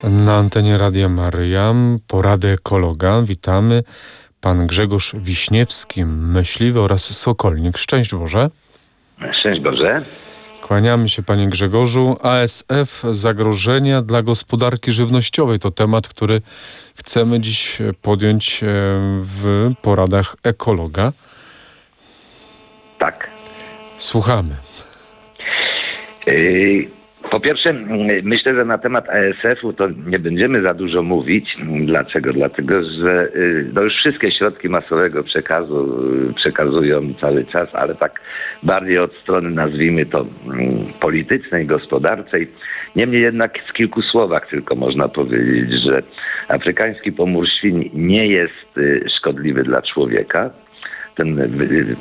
Na antenie Radia Maryja porady ekologa. Witamy. Pan Grzegorz Wiśniewski, myśliwy oraz sokolnik. Szczęść Boże. Szczęść Boże. Kłaniamy się, panie Grzegorzu. ASF, zagrożenia dla gospodarki żywnościowej to temat, który chcemy dziś podjąć w poradach ekologa. Tak. Słuchamy. Po pierwsze, myślę, że na temat ASF-u to nie będziemy za dużo mówić. Dlaczego? Dlatego, że już wszystkie środki masowego przekazu przekazują cały czas, ale tak bardziej od strony, nazwijmy to, politycznej, gospodarczej. Niemniej jednak w kilku słowach tylko można powiedzieć, że afrykański pomór świń nie jest szkodliwy dla człowieka. Ten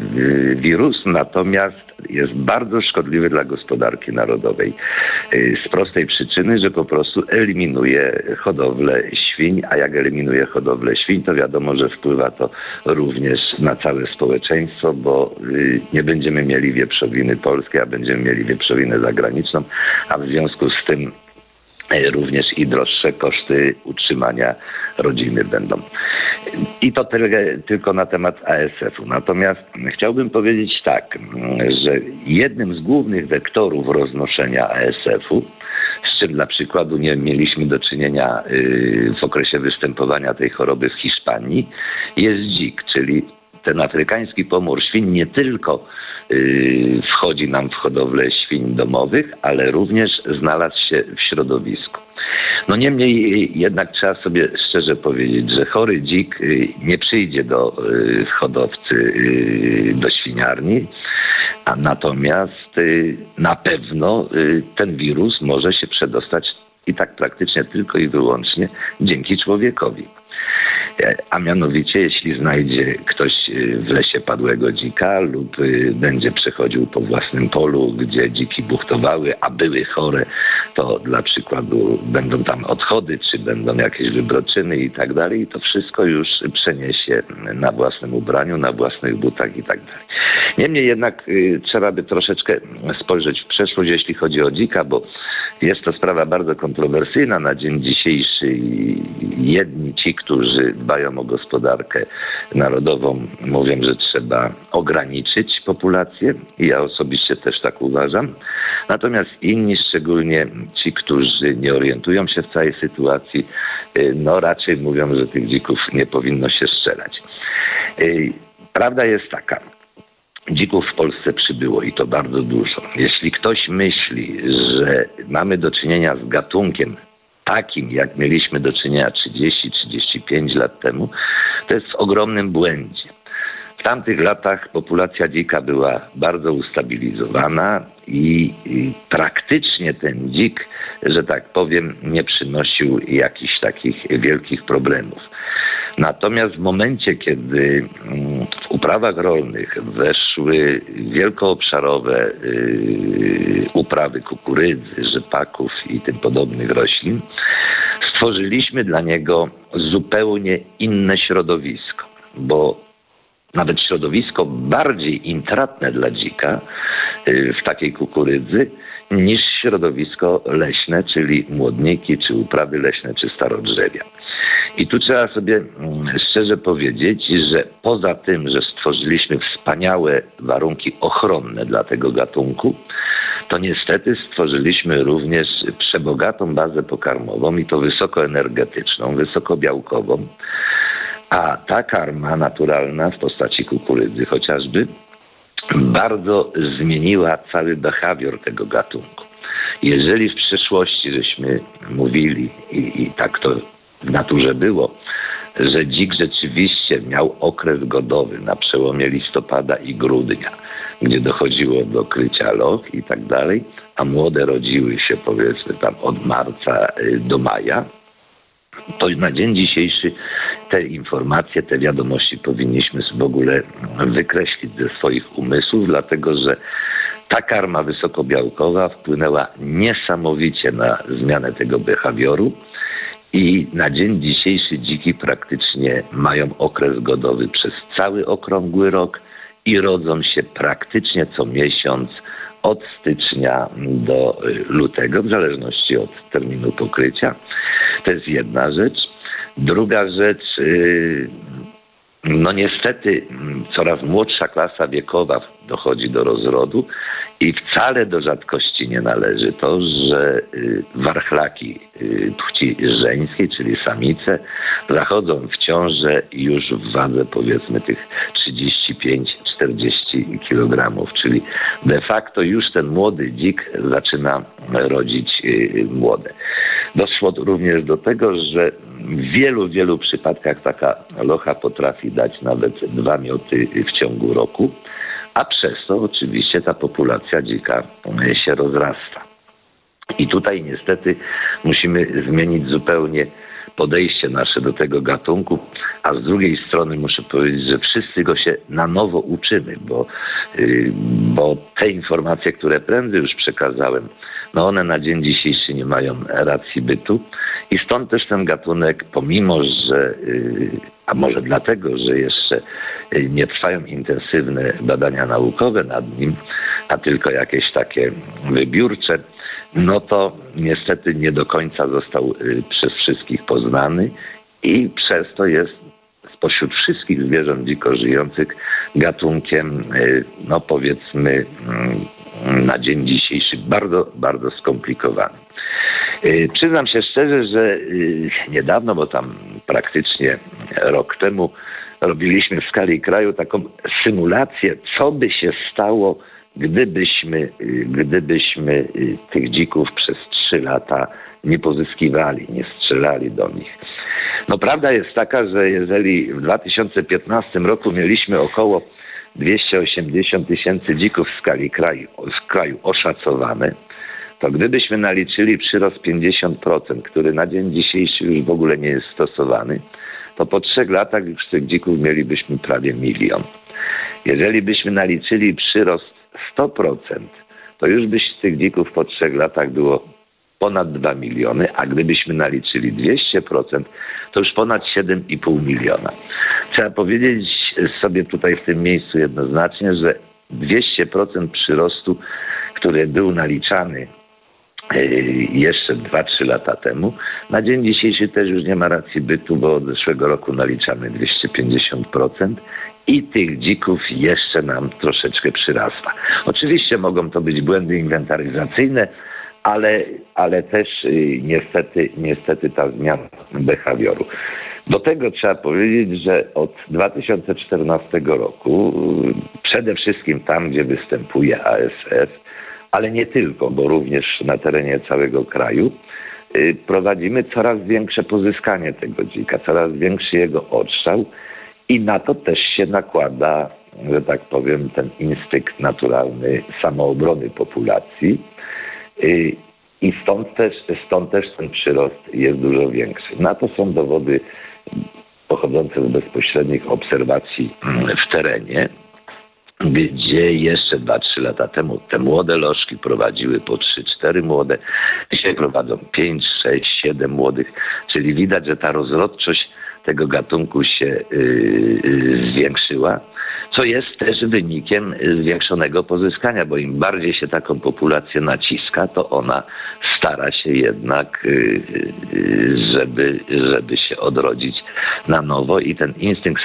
wirus natomiast jest bardzo szkodliwy dla gospodarki narodowej. Z prostej przyczyny, że po prostu eliminuje hodowlę świń, a jak eliminuje hodowlę świń, to wiadomo, że wpływa to również na całe społeczeństwo, bo nie będziemy mieli wieprzowiny polskiej, a będziemy mieli wieprzowinę zagraniczną, a w związku z tym również i droższe koszty utrzymania rodziny będą. I to tylko na temat ASF-u. Natomiast chciałbym powiedzieć tak, że jednym z głównych wektorów roznoszenia ASF-u, z czym dla przykładu nie mieliśmy do czynienia w okresie występowania tej choroby w Hiszpanii, jest dzik, czyli ten afrykański pomór świń nie tylko wchodzi nam w hodowlę świń domowych, ale również znalazł się w środowisku. No niemniej jednak trzeba sobie szczerze powiedzieć, że chory dzik nie przyjdzie do hodowcy, do świniarni, a natomiast na pewno ten wirus może się przedostać i tak praktycznie tylko i wyłącznie dzięki człowiekowi. A mianowicie, jeśli znajdzie ktoś w lesie padłego dzika lub będzie przechodził po własnym polu, gdzie dziki buchtowały, a były chore, to dla przykładu będą tam odchody, czy będą jakieś wybroczyny i tak dalej, to wszystko już przeniesie na własnym ubraniu, na własnych butach i tak dalej. Niemniej jednak trzeba by troszeczkę spojrzeć w przeszłość, jeśli chodzi o dzika, bo jest to sprawa bardzo kontrowersyjna na dzień dzisiejszy. Jedni ci, którzy dbają o gospodarkę narodową, mówią, że trzeba ograniczyć populację i ja osobiście też tak uważam. Natomiast inni, szczególnie ci, którzy nie orientują się w całej sytuacji, no raczej mówią, że tych dzików nie powinno się strzelać. Prawda jest taka. Dzików w Polsce przybyło i to bardzo dużo. Jeśli ktoś myśli, że mamy do czynienia z gatunkiem takim, jak mieliśmy do czynienia 30-35 lat temu, to jest w ogromnym błędzie. W tamtych latach populacja dzika była bardzo ustabilizowana i praktycznie ten dzik, że tak powiem, nie przynosił jakichś takich wielkich problemów. Natomiast w momencie, kiedy w uprawach rolnych weszły wielkoobszarowe uprawy kukurydzy, rzepaków i tym podobnych roślin, stworzyliśmy dla niego zupełnie inne środowisko, bo nawet środowisko bardziej intratne dla dzika w takiej kukurydzy niż środowisko leśne, czyli młodniki, czy uprawy leśne, czy starodrzewia. I tu trzeba sobie szczerze powiedzieć, że poza tym, że stworzyliśmy wspaniałe warunki ochronne dla tego gatunku, to niestety stworzyliśmy również przebogatą bazę pokarmową i to wysokoenergetyczną, wysokobiałkową, a ta karma naturalna w postaci kukurydzy chociażby bardzo zmieniła cały behawior tego gatunku. Jeżeli w przeszłości żeśmy mówili i tak to w naturze było, że dzik rzeczywiście miał okres godowy na przełomie listopada i grudnia, gdzie dochodziło do krycia loch i tak dalej, a młode rodziły się powiedzmy tam od marca do maja, to na dzień dzisiejszy te informacje, te wiadomości powinniśmy w ogóle wykreślić ze swoich umysłów, dlatego że ta karma wysokobiałkowa wpłynęła niesamowicie na zmianę tego behawioru i na dzień dzisiejszy dziki praktycznie mają okres godowy przez cały okrągły rok i rodzą się praktycznie co miesiąc od stycznia do lutego, w zależności od terminu pokrycia. To jest jedna rzecz. Druga rzecz, no niestety coraz młodsza klasa wiekowa dochodzi do rozrodu i wcale do rzadkości nie należy to, że warchlaki płci żeńskiej, czyli samice, zachodzą w ciążę już w wadze powiedzmy tych 35-40 kg, czyli de facto już ten młody dzik zaczyna rodzić młode. Doszło również do tego, że w wielu przypadkach taka locha potrafi dać nawet 2 mioty w ciągu roku, a przez to oczywiście ta populacja dzika się rozrasta. I tutaj niestety musimy zmienić zupełnie podejście nasze do tego gatunku, a z drugiej strony muszę powiedzieć, że wszyscy go się na nowo uczymy, bo te informacje, które prędzej już przekazałem, no one na dzień dzisiejszy nie mają racji bytu i stąd też ten gatunek, pomimo że, a może dlatego, że jeszcze nie trwają intensywne badania naukowe nad nim, a tylko jakieś takie wybiórcze, no to niestety nie do końca został przez wszystkich poznany i przez to jest spośród wszystkich zwierząt dziko żyjących gatunkiem, no powiedzmy na dzień dzisiejszy bardzo skomplikowany. Przyznam się szczerze, że niedawno, bo tam praktycznie rok temu robiliśmy w skali kraju taką symulację, co by się stało, gdybyśmy tych dzików przez 3 lata nie pozyskiwali, nie strzelali do nich. No prawda jest taka, że jeżeli w 2015 roku mieliśmy około 280 000 dzików w skali kraju oszacowane, to gdybyśmy naliczyli przyrost 50%, który na dzień dzisiejszy już w ogóle nie jest stosowany, to po 3 latach już tych dzików mielibyśmy prawie 1 000 000. Jeżeli byśmy naliczyli przyrost 100%, to już by z tych dzików po 3 latach było ponad 2 miliony, a gdybyśmy naliczyli 200%, to już ponad 7,5 miliona. Trzeba powiedzieć sobie tutaj w tym miejscu jednoznacznie, że 200% przyrostu, który był naliczany jeszcze 2-3 lata temu, na dzień dzisiejszy też już nie ma racji bytu, bo od zeszłego roku naliczamy 250% i tych dzików jeszcze nam troszeczkę przyrasta. Oczywiście mogą to być błędy inwentaryzacyjne, ale też niestety ta zmiana behawioru. Do tego trzeba powiedzieć, że od 2014 roku przede wszystkim tam, gdzie występuje ASF, ale nie tylko, bo również na terenie całego kraju, prowadzimy coraz większe pozyskanie tego dzika, coraz większy jego odstrzał i na to też się nakłada, że tak powiem, ten instynkt naturalny samoobrony populacji i stąd też ten przyrost jest dużo większy. Na to są dowody pochodzące z bezpośrednich obserwacji w terenie, gdzie jeszcze 2-3 lata temu te młode lożki prowadziły po 3-4 młode, dzisiaj prowadzą 5, 6, 7 młodych, czyli widać, że ta rozrodczość tego gatunku się zwiększyła, co jest też wynikiem zwiększonego pozyskania, bo im bardziej się taką populację naciska, to ona stara się jednak, żeby się odrodzić na nowo i ten instynkt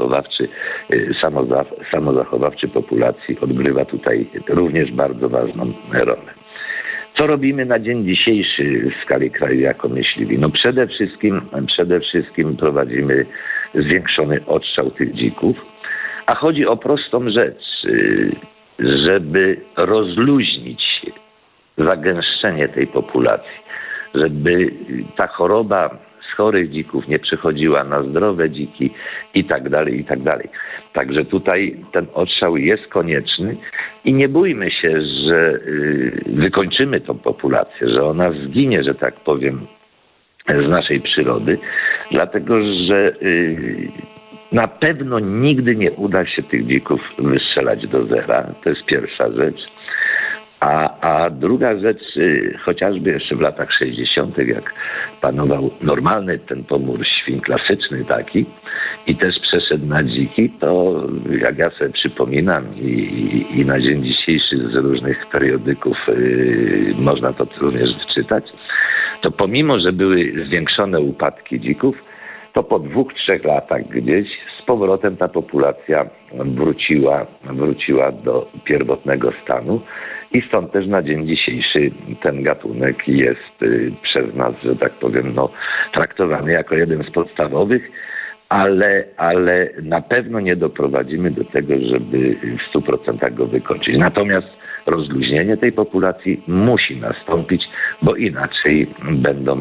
samozachowawczy populacji odgrywa tutaj również bardzo ważną rolę. Co robimy na dzień dzisiejszy w skali kraju jako myśliwi? No przede wszystkim prowadzimy zwiększony odstrzał tych dzików, a chodzi o prostą rzecz, żeby rozluźnić zagęszczenie tej populacji, żeby ta choroba z chorych dzików nie przechodziła na zdrowe dziki i tak dalej, i tak dalej. Także tutaj ten odstrzał jest konieczny i nie bójmy się, że wykończymy tą populację, że ona zginie, że tak powiem, z naszej przyrody, dlatego że na pewno nigdy nie uda się tych dzików wystrzelać do zera. To jest pierwsza rzecz. A druga rzecz, chociażby jeszcze w latach 60., jak panował normalny ten pomór świń klasyczny taki, i też przeszedł na dziki, to jak ja sobie przypominam i na dzień dzisiejszy z różnych periodyków można to również wyczytać, to pomimo, że były zwiększone upadki dzików, to po 2-3 latach gdzieś z powrotem ta populacja wróciła do pierwotnego stanu i stąd też na dzień dzisiejszy ten gatunek jest przez nas, że tak powiem, traktowany jako jeden z podstawowych, ale na pewno nie doprowadzimy do tego, żeby w 100% go wykończyć. Natomiast rozluźnienie tej populacji musi nastąpić, bo inaczej będą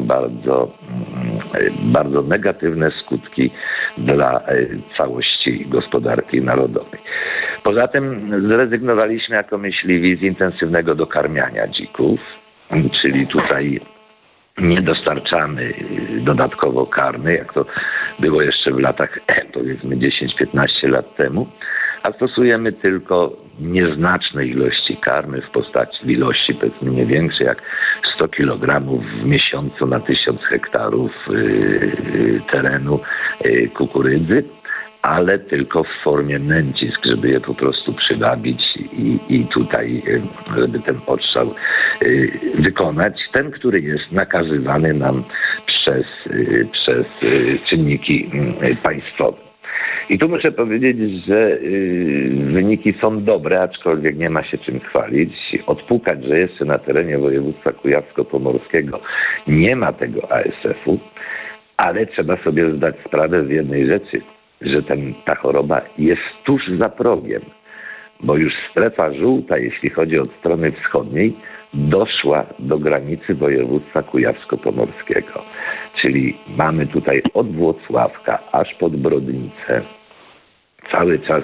bardzo negatywne skutki dla całości gospodarki narodowej. Poza tym zrezygnowaliśmy jako myśliwi z intensywnego dokarmiania dzików, czyli tutaj nie dostarczamy dodatkowo karmy, jak to było jeszcze w latach powiedzmy 10-15 lat temu, a stosujemy tylko nieznaczne ilości karmy w ilości powiedzmy nie większej jak 100 kg w miesiącu na 1000 hektarów terenu kukurydzy, ale tylko w formie nęcisk, żeby je po prostu przywabić i tutaj, żeby ten odstrzał wykonać, ten, który jest nakazywany nam przez czynniki państwowe. I tu muszę powiedzieć, że wyniki są dobre, aczkolwiek nie ma się czym chwalić. Odpukać, że jeszcze na terenie województwa kujawsko-pomorskiego nie ma tego ASF-u, ale trzeba sobie zdać sprawę z jednej rzeczy, że ta choroba jest tuż za progiem, bo już strefa żółta, jeśli chodzi od strony wschodniej, doszła do granicy województwa kujawsko-pomorskiego. Czyli mamy tutaj od Włocławka aż pod Brodnicę cały czas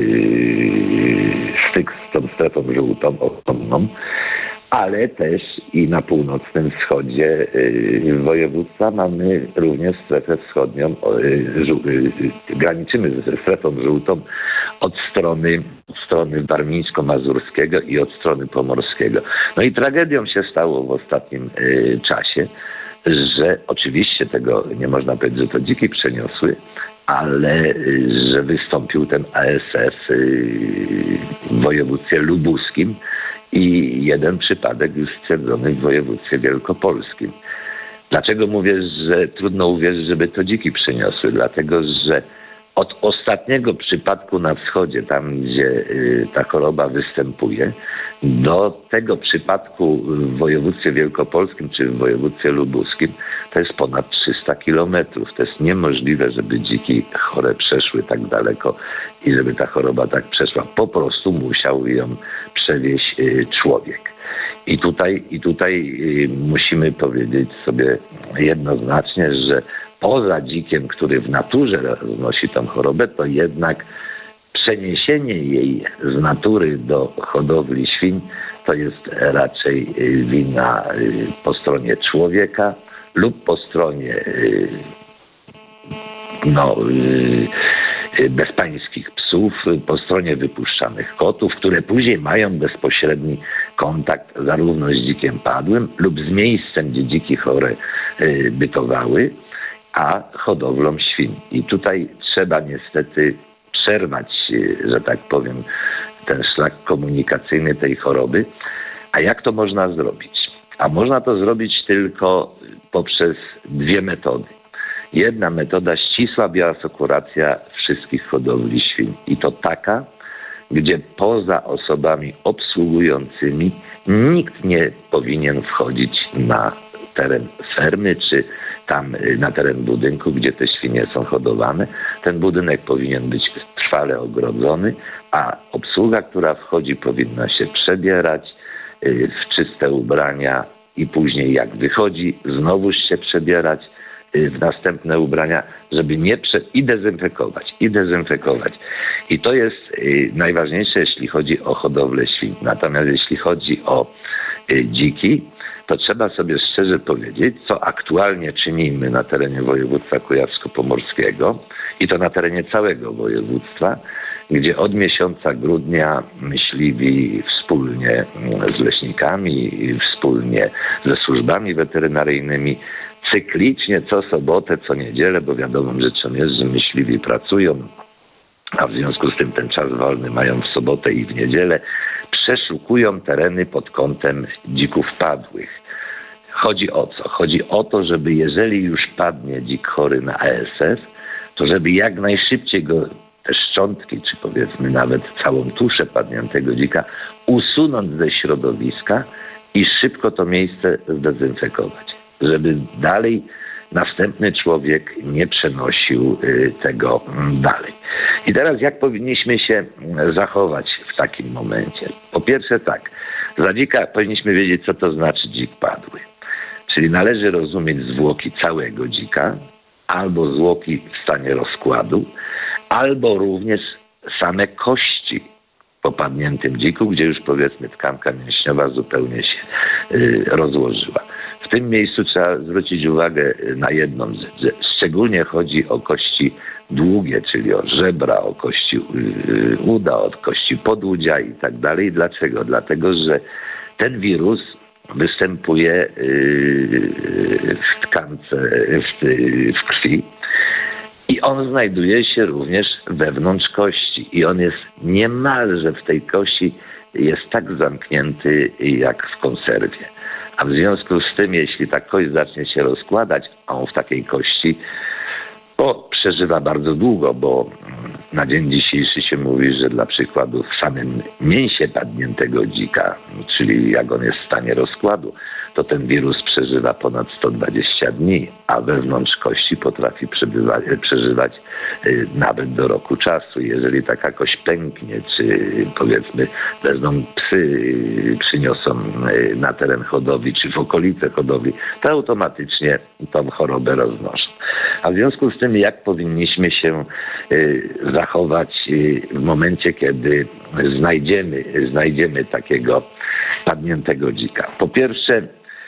styk z tą strefą żółtą, ochronną, ale też i na północnym wschodzie województwa mamy również strefę wschodnią, graniczymy ze strefą żółtą od strony warmińsko-mazurskiego i od strony pomorskiego. No i tragedią się stało w ostatnim czasie, że oczywiście tego nie można powiedzieć, że to dziki przeniosły, ale że wystąpił ten ASF w województwie lubuskim i jeden przypadek już stwierdzony w województwie wielkopolskim. Dlaczego mówię, że trudno uwierzyć, żeby to dziki przeniosły? Dlatego, że od ostatniego przypadku na wschodzie, tam gdzie ta choroba występuje, do tego przypadku w województwie wielkopolskim czy w województwie lubuskim to jest ponad 300 kilometrów. To jest niemożliwe, żeby dziki chore przeszły tak daleko i żeby ta choroba tak przeszła. Po prostu musiał ją przewieźć człowiek. I tutaj musimy powiedzieć sobie jednoznacznie, że poza dzikiem, który w naturze roznosi tą chorobę, to jednak przeniesienie jej z natury do hodowli świń to jest raczej wina po stronie człowieka lub po stronie bezpańskich psów, po stronie wypuszczanych kotów, które później mają bezpośredni kontakt zarówno z dzikiem padłym lub z miejscem, gdzie dziki chore bytowały, a hodowlą świń. I tutaj trzeba niestety przerwać, że tak powiem, ten szlak komunikacyjny tej choroby. A jak to można zrobić? A można to zrobić tylko poprzez 2 metody. Jedna metoda, ścisła bioasekuracja wszystkich hodowli świń. I to taka, gdzie poza osobami obsługującymi nikt nie powinien wchodzić na teren fermy czy tam na teren budynku, gdzie te świnie są hodowane. Ten budynek powinien być trwale ogrodzony, a obsługa, która wchodzi, powinna się przebierać w czyste ubrania i później jak wychodzi, znowuż się przebierać w następne ubrania, żeby i dezynfekować. I to jest najważniejsze, jeśli chodzi o hodowlę świń. Natomiast jeśli chodzi o dziki, to trzeba sobie szczerze powiedzieć, co aktualnie czynimy na terenie województwa kujawsko-pomorskiego i to na terenie całego województwa, gdzie od miesiąca grudnia myśliwi wspólnie z leśnikami, wspólnie ze służbami weterynaryjnymi cyklicznie co sobotę, co niedzielę, bo wiadomo, że żołnierze myśliwi pracują, a w związku z tym ten czas wolny mają w sobotę i w niedzielę, przeszukują tereny pod kątem dzików padłych. Chodzi o co? Chodzi o to, żeby jeżeli już padnie dzik chory na ASF, to żeby jak najszybciej go, te szczątki, czy powiedzmy nawet całą tuszę padniętego dzika, usunąć ze środowiska i szybko to miejsce zdezynfekować, żeby dalej następny człowiek nie przenosił tego dalej. I teraz jak powinniśmy się zachować w takim momencie? Po pierwsze tak, za dzika powinniśmy wiedzieć, co to znaczy dzik padły. Czyli należy rozumieć zwłoki całego dzika, albo zwłoki w stanie rozkładu, albo również same kości po padniętym dziku, gdzie już powiedzmy tkanka mięśniowa zupełnie się rozłożyła. W tym miejscu trzeba zwrócić uwagę na jedną rzecz, że szczególnie chodzi o kości długie, czyli o żebra, o kości uda, o kości podłudzia i tak dalej. Dlaczego? Dlatego, że ten wirus występuje w tkance, w krwi i on znajduje się również wewnątrz kości i on jest niemalże w tej kości jest tak zamknięty jak w konserwie. A w związku z tym, jeśli ta kość zacznie się rozkładać, a on w takiej kości przeżywa bardzo długo, bo na dzień dzisiejszy się mówi, że dla przykładu w samym mięsie padniętego dzika, czyli jak on jest w stanie rozkładu, to ten wirus przeżywa ponad 120 dni, a wewnątrz kości potrafi przeżywać nawet do roku czasu. Jeżeli taka kość pęknie, czy powiedzmy wezmą psy, przyniosą na teren hodowli, czy w okolice hodowli, to automatycznie tą chorobę roznoszą. A w związku z tym, jak powinniśmy się zachować w momencie, kiedy znajdziemy takiego padniętego dzika? Po pierwsze,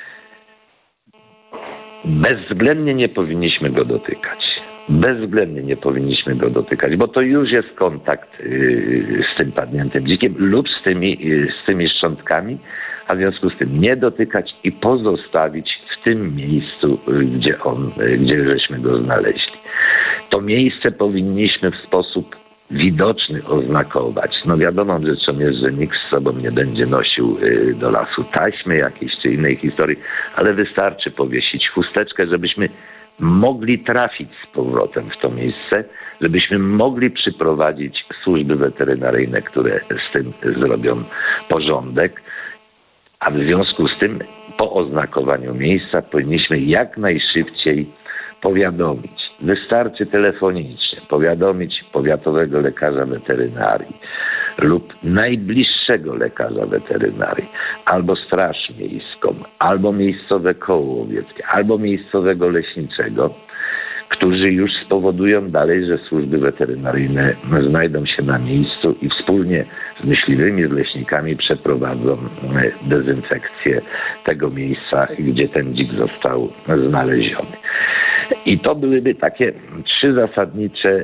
bezwzględnie nie powinniśmy go dotykać. Bezwzględnie nie powinniśmy go dotykać, bo to już jest kontakt z tym padniętym dzikiem lub z tymi szczątkami, a w związku z tym nie dotykać i pozostawić w tym miejscu, gdzie żeśmy go znaleźli. To miejsce powinniśmy w sposób widoczny oznakować. No wiadomo rzeczą jest, że nikt z sobą nie będzie nosił do lasu taśmy jakiejś czy innej historii, ale wystarczy powiesić chusteczkę, żebyśmy mogli trafić z powrotem w to miejsce, żebyśmy mogli przyprowadzić służby weterynaryjne, które z tym zrobią porządek. A w związku z tym po oznakowaniu miejsca powinniśmy jak najszybciej powiadomić. Wystarczy telefonicznie powiadomić powiatowego lekarza weterynarii lub najbliższego lekarza weterynarii, albo straż miejską, albo miejscowe koło łowieckie, albo miejscowego leśniczego, którzy już spowodują dalej, że służby weterynaryjne znajdą się na miejscu i wspólnie z myśliwymi, z leśnikami przeprowadzą dezynfekcję tego miejsca, gdzie ten dzik został znaleziony. I to byłyby takie 3 zasadnicze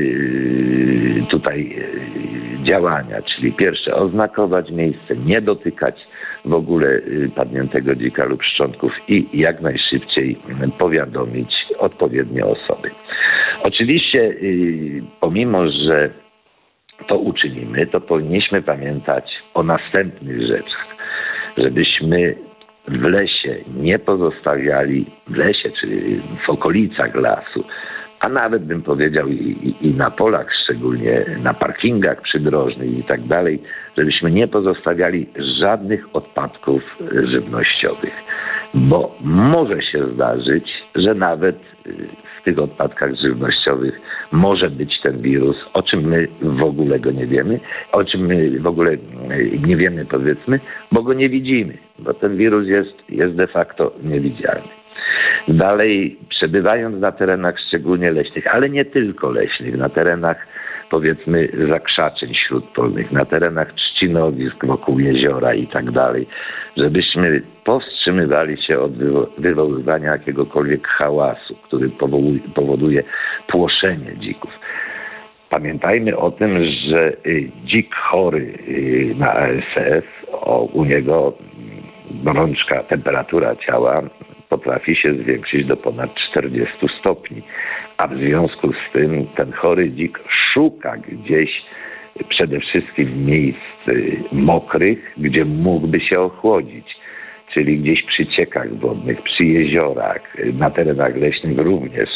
tutaj działania, czyli pierwsze oznakować miejsce, nie dotykać w ogóle padniętego dzika lub szczątków i jak najszybciej powiadomić odpowiednie osoby. Oczywiście pomimo, że to uczynimy, to powinniśmy pamiętać o następnych rzeczach, żebyśmy w lesie nie pozostawiali, w lesie, czyli w okolicach lasu, a nawet bym powiedział i na polach, szczególnie na parkingach przydrożnych i tak dalej, żebyśmy nie pozostawiali żadnych odpadków żywnościowych. Bo może się zdarzyć, że nawet w tych odpadkach żywnościowych może być ten wirus, o czym my w ogóle go nie wiemy, o czym my w ogóle nie wiemy, powiedzmy, bo go nie widzimy, bo ten wirus jest de facto niewidzialny. Dalej, przebywając na terenach szczególnie leśnych, ale nie tylko leśnych, na terenach powiedzmy zakrzaczeń śródpolnych, na terenach trzcinowisk wokół jeziora i tak dalej, żebyśmy powstrzymywali się od wywoływania jakiegokolwiek hałasu, który powoduje płoszenie dzików. Pamiętajmy o tym, że dzik chory na ASF, u niego gorączka, temperatura ciała potrafi się zwiększyć do ponad 40 stopni. A w związku z tym ten chory dzik szuka gdzieś przede wszystkim miejsc mokrych, gdzie mógłby się ochłodzić, czyli gdzieś przy ciekach wodnych, przy jeziorach, na terenach leśnych również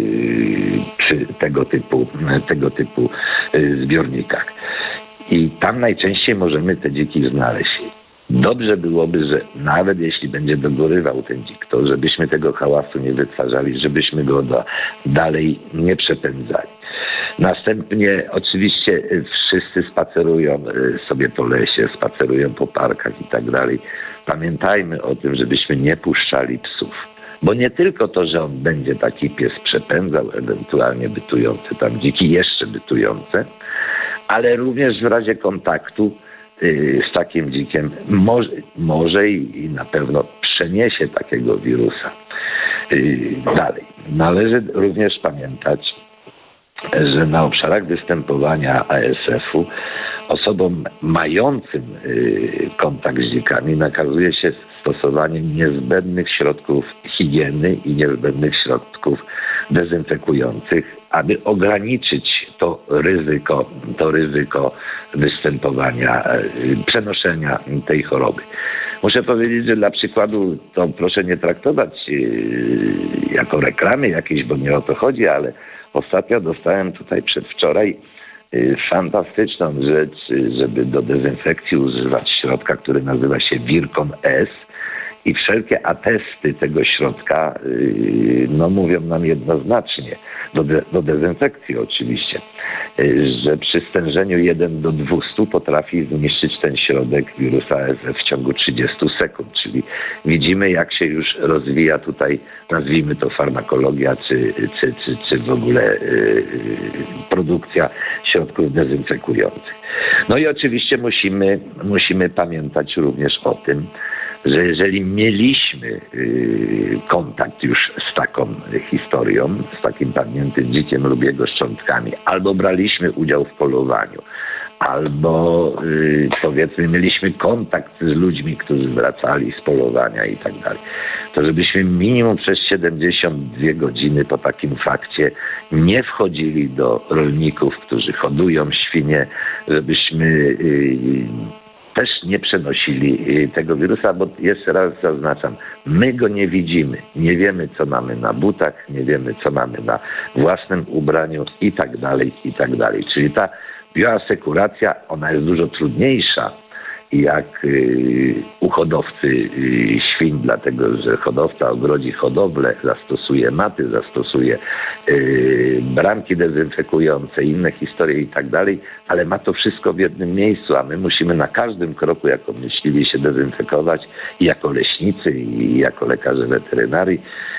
przy tego typu zbiornikach. I tam najczęściej możemy te dziki znaleźć. Dobrze byłoby, że nawet jeśli będzie dogorywał ten dzik, to żebyśmy tego hałasu nie wytwarzali, żebyśmy go dalej nie przepędzali. Następnie oczywiście wszyscy spacerują sobie po lesie, spacerują po parkach i tak dalej. Pamiętajmy o tym, żebyśmy nie puszczali psów. Bo nie tylko to, że on będzie taki pies przepędzał, ewentualnie bytujące tam dziki, jeszcze bytujące, ale również w razie kontaktu z takim dzikiem może i na pewno przeniesie takiego wirusa. Dalej. Należy również pamiętać, że na obszarach występowania ASF-u osobom mającym kontakt z dzikami nakazuje się stosowanie niezbędnych środków higieny i niezbędnych środków dezynfekujących, aby ograniczyć to ryzyko występowania, przenoszenia tej choroby. Muszę powiedzieć, że dla przykładu to proszę nie traktować jako reklamy jakiejś, bo nie o to chodzi, ale ostatnio dostałem tutaj przedwczoraj fantastyczną rzecz, żeby do dezynfekcji używać środka, który nazywa się Virkon S. I wszelkie atesty tego środka mówią nam jednoznacznie, do dezynfekcji oczywiście, że przy stężeniu 1 do 200 potrafi zniszczyć ten środek wirusa ASF w ciągu 30 sekund. Czyli widzimy, jak się już rozwija tutaj, nazwijmy to farmakologia, czy w ogóle produkcja środków dezynfekujących. No i oczywiście musimy pamiętać również o tym, że jeżeli mieliśmy kontakt już z taką historią, z takim padniętym dzikiem lub jego szczątkami, albo braliśmy udział w polowaniu, albo powiedzmy mieliśmy kontakt z ludźmi, którzy wracali z polowania i tak dalej, to żebyśmy minimum przez 72 godziny po takim fakcie nie wchodzili do rolników, którzy hodują świnie, żebyśmy też nie przenosili tego wirusa, bo jeszcze raz zaznaczam, my go nie widzimy, nie wiemy, co mamy na butach, nie wiemy, co mamy na własnym ubraniu i tak dalej, i tak dalej. Czyli ta bioasekuracja, ona jest dużo trudniejsza jak u hodowcy świń, dlatego że hodowca ogrodzi hodowlę, zastosuje maty, zastosuje bramki dezynfekujące, inne historie i tak dalej, ale ma to wszystko w jednym miejscu, a my musimy na każdym kroku jako myśliwi się dezynfekować i jako leśnicy, i jako lekarze weterynarii.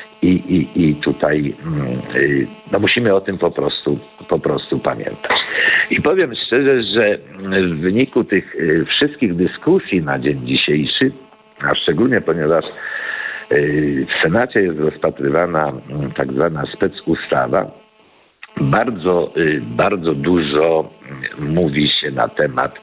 I tutaj musimy o tym po prostu pamiętać. I powiem szczerze, że w wyniku tych wszystkich dyskusji na dzień dzisiejszy, a szczególnie ponieważ w Senacie jest rozpatrywana tak zwana specustawa, bardzo dużo mówi się na temat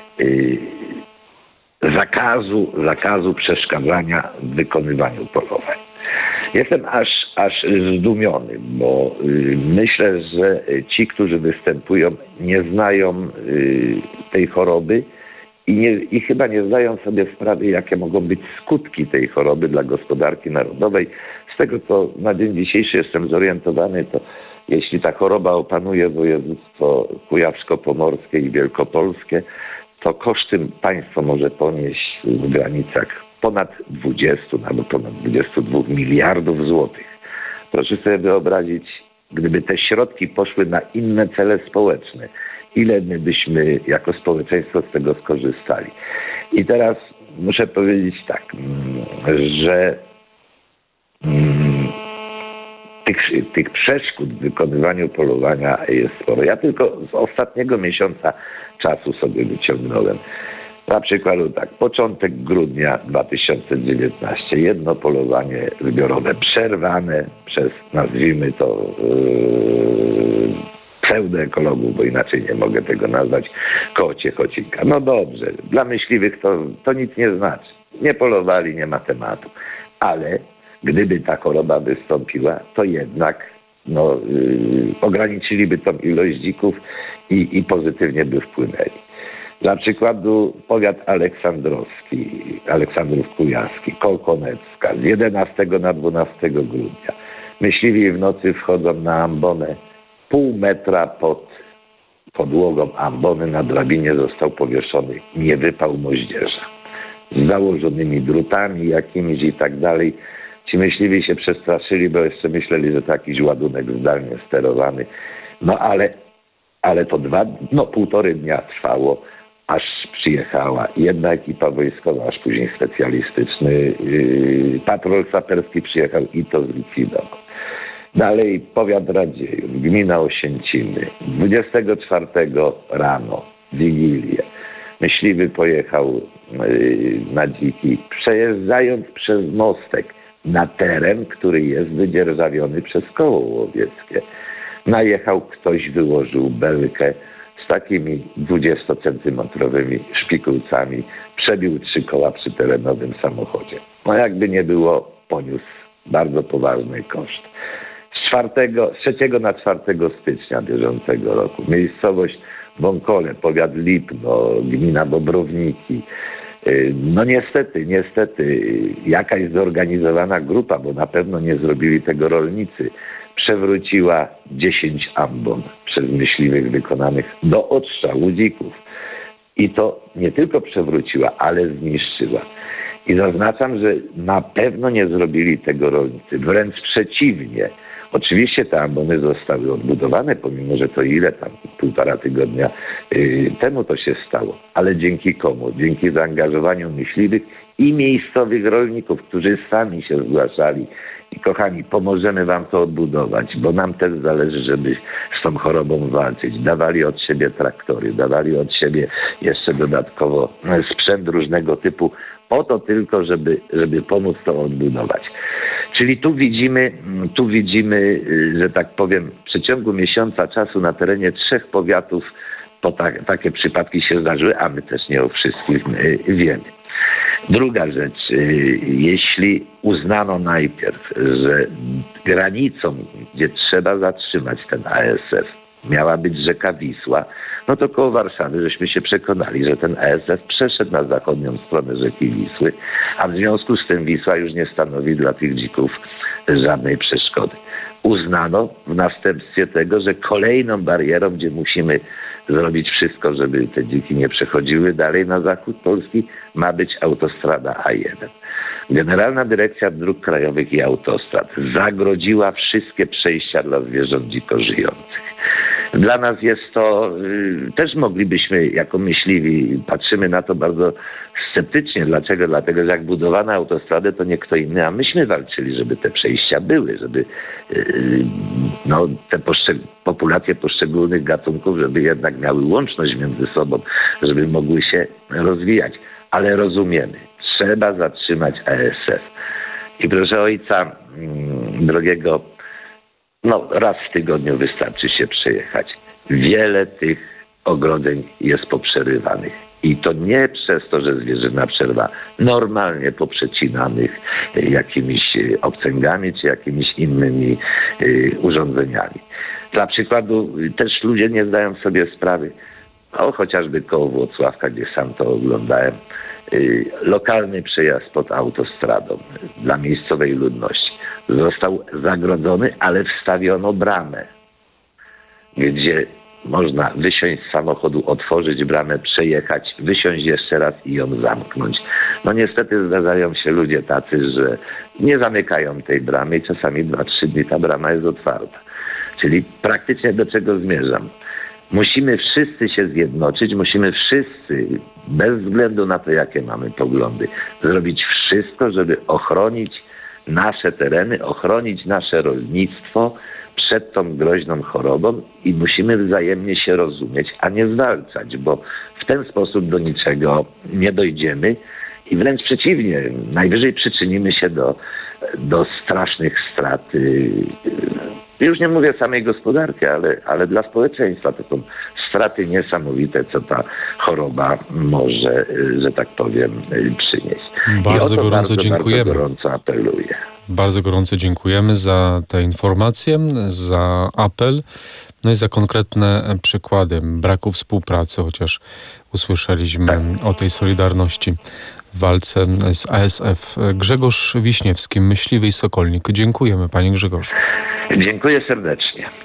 zakazu przeszkadzania w wykonywaniu polowań. Jestem aż zdumiony, bo myślę, że ci, którzy występują, nie znają tej choroby i chyba nie zdają sobie sprawy, jakie mogą być skutki tej choroby dla gospodarki narodowej. Z tego, co na dzień dzisiejszy jestem zorientowany, to jeśli ta choroba opanuje województwo kujawsko-pomorskie i wielkopolskie, to koszty państwo może ponieść w granicach ponad 20 albo ponad 22 miliardów złotych. Proszę sobie wyobrazić, gdyby te środki poszły na inne cele społeczne, ile my byśmy jako społeczeństwo z tego skorzystali. I teraz muszę powiedzieć tak, że tych przeszkód w wykonywaniu polowania jest sporo. Ja tylko z ostatniego miesiąca czasu sobie wyciągnąłem. Na przykład tak, początek grudnia 2019, jedno polowanie zbiorowe przerwane przez, nazwijmy to, pseudoekologów, bo inaczej nie mogę tego nazwać, koło Ciechocinka. No dobrze, dla myśliwych to nic nie znaczy. Nie polowali, nie ma tematu. Ale gdyby ta choroba wystąpiła, to jednak ograniczyliby tą ilość dzików i pozytywnie by wpłynęli. Dla przykładu powiat aleksandrowski, Aleksandrów Kujawski, Kołkonecka z 11 na 12 grudnia. Myśliwi w nocy wchodzą na ambonę, pół metra pod podłogą ambony na drabinie został powieszony niewypał moździerza. Z założonymi drutami jakimiś i tak dalej. Ci myśliwi się przestraszyli, bo jeszcze myśleli, że to jakiś ładunek zdalnie sterowany. Ale to półtory dnia trwało, aż przyjechała jedna ekipa wojskowa, aż później specjalistyczny patrol saperski przyjechał i to zlikwidował. Dalej powiat Radziejów, gmina Osięciny, 24 rano, Wigilię. Myśliwy pojechał na dziki, przejeżdżając przez mostek na teren, który jest wydzierżawiony przez koło łowieckie. Najechał ktoś, wyłożył belkę z takimi 20-centymetrowymi szpikulcami, przebił 3 koła przy terenowym samochodzie. Jakby nie było, poniósł bardzo poważny koszt. Z 3 na 4 stycznia bieżącego roku miejscowość Bąkole, powiat Lipno, gmina Bobrowniki. Niestety jakaś zorganizowana grupa, bo na pewno nie zrobili tego rolnicy, przewróciła 10 ambon przez myśliwych wykonanych do odstrzału dzików. I to nie tylko przewróciła, ale zniszczyła. I zaznaczam, że na pewno nie zrobili tego rolnicy. Wręcz przeciwnie. Oczywiście te ambony zostały odbudowane, pomimo że to ile tam, 1,5 tygodnia temu to się stało. Ale dzięki komu? Dzięki zaangażowaniu myśliwych i miejscowych rolników, którzy sami się zgłaszali. I kochani, pomożemy wam to odbudować, bo nam też zależy, żeby z tą chorobą walczyć. Dawali od siebie traktory, dawali od siebie jeszcze dodatkowo sprzęt różnego typu, po to tylko, żeby pomóc to odbudować. Czyli tu widzimy, że tak powiem, w przeciągu miesiąca czasu na terenie 3 powiatów takie przypadki się zdarzyły, a my też nie o wszystkich wiemy. Druga rzecz, jeśli uznano najpierw, że granicą, gdzie trzeba zatrzymać ten ASF, miała być rzeka Wisła, to koło Warszawy żeśmy się przekonali, że ten ASF przeszedł na zachodnią stronę rzeki Wisły, a w związku z tym Wisła już nie stanowi dla tych dzików żadnej przeszkody. Uznano w następstwie tego, że kolejną barierą, gdzie musimy zrobić wszystko, żeby te dziki nie przechodziły dalej na zachód Polski, ma być autostrada A1. Generalna Dyrekcja Dróg Krajowych i Autostrad zagrodziła wszystkie przejścia dla zwierząt dziko żyjących. Dla nas jest to, też moglibyśmy jako myśliwi, patrzymy na to bardzo sceptycznie. Dlaczego? Dlatego, że jak budowano autostradę, to nie kto inny, a myśmy walczyli, żeby te przejścia były, żeby te populacje poszczególnych gatunków, żeby jednak miały łączność między sobą, żeby mogły się rozwijać. Ale rozumiemy, trzeba zatrzymać ASF. I proszę ojca drogiego, raz w tygodniu wystarczy się przejechać. Wiele tych ogrodzeń jest poprzerywanych. I to nie przez to, że zwierzyna przerwa, normalnie poprzecinanych jakimiś obcęgami czy jakimiś innymi urządzeniami. Dla przykładu też ludzie nie zdają sobie sprawy, chociażby koło Włocławka, gdzie sam to oglądałem, lokalny przejazd pod autostradą dla miejscowej ludności został zagrodzony, ale wstawiono bramę, gdzie można wysiąść z samochodu, otworzyć bramę, przejechać, wysiąść jeszcze raz i ją zamknąć. Niestety zdarzają się ludzie tacy, że nie zamykają tej bramy i czasami 2-3 dni ta brama jest otwarta. Czyli praktycznie do czego zmierzam? Musimy wszyscy się zjednoczyć, musimy wszyscy, bez względu na to, jakie mamy poglądy, zrobić wszystko, żeby ochronić nasze tereny, ochronić nasze rolnictwo przed tą groźną chorobą i musimy wzajemnie się rozumieć, a nie zwalczać, bo w ten sposób do niczego nie dojdziemy i wręcz przeciwnie, najwyżej przyczynimy się do strasznych strat. Już nie mówię samej gospodarki, ale dla społeczeństwa to są straty niesamowite, co ta choroba może, że tak powiem, przynieść. Bardzo gorąco dziękujemy. Bardzo gorąco apeluję. Bardzo gorąco dziękujemy za te informacje, za apel, no i za konkretne przykłady braku współpracy, chociaż usłyszeliśmy o tej solidarności w walce z ASF. Grzegorz Wiśniewski, myśliwy i sokolnik. Dziękujemy, panie Grzegorzu. Dziękuję serdecznie.